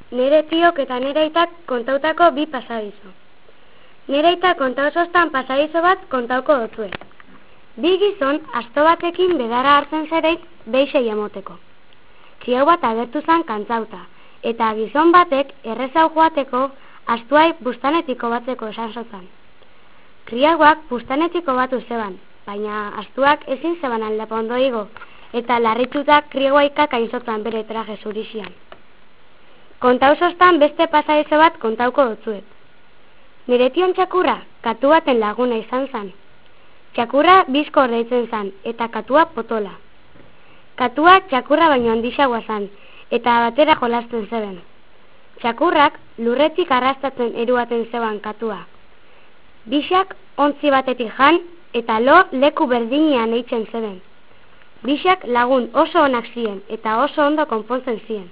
nire tiok eta nire aitak kontautako bi pasadizo. Nire aitak kontauzostan pasadizo bat kontauko dotzuet. Bi gizon asto batekin bedara hartzen zereik beixei emoteko. Kriau bat agertu zan kantzauta, eta gizon batek errezau joateko astuai bustanetiko batzeko esan zotzan. Kriauak bustanetiko batu zeban, baina astuak ezin zeban aldapa ondo igo, eta larritutak kriauaikak ainzotzan bere traje zurixian. Kontauzostan beste pasadizo bat kontauko dotzuet. Nire tion txakurra katu baten laguna izan zan. Txakurra bizko deitzen zan, eta katua potola. Katua txakurra baino handixagoa zan, eta batera jolasten zeben. Txakurrak lurretik arrastatzen eruaten zeban katua. Bixak ontzi batetik jan, eta lo leku berdinean eitzen zeben. Bixak lagun oso onak ziren, eta oso ondo konpontzen ziren.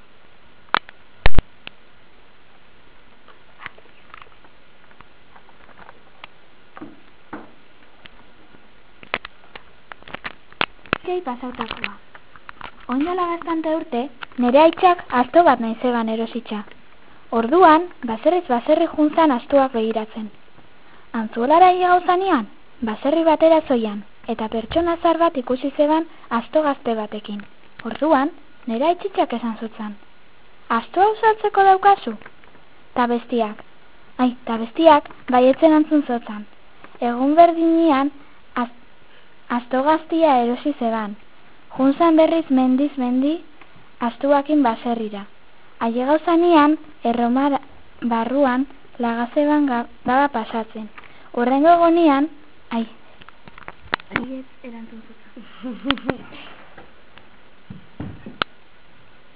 Pasautakoa. Oindala bastante urte, nire aitzak asto bat nahi zeban erositza. Orduan, baserriz baserri juntzan astuak begiratzen. Antzuolara igauzanean, baserri batera zoian, eta pertsona zar bat ikusi zeban asto gazte batekin. Orduan, nire aitzitzak esan zutzan. Asto hau saltzeko daukazu? Ta bestiak baietzen antzun zotzan. Egun berdinean, asto gaztia erosi zeban. Junzan berriz mendiz mendi astuakin baserrira. Ailegau zanean, erromar barruan lagazeban gaba pasatzen. Horrengo egonean, erantzun zuzen.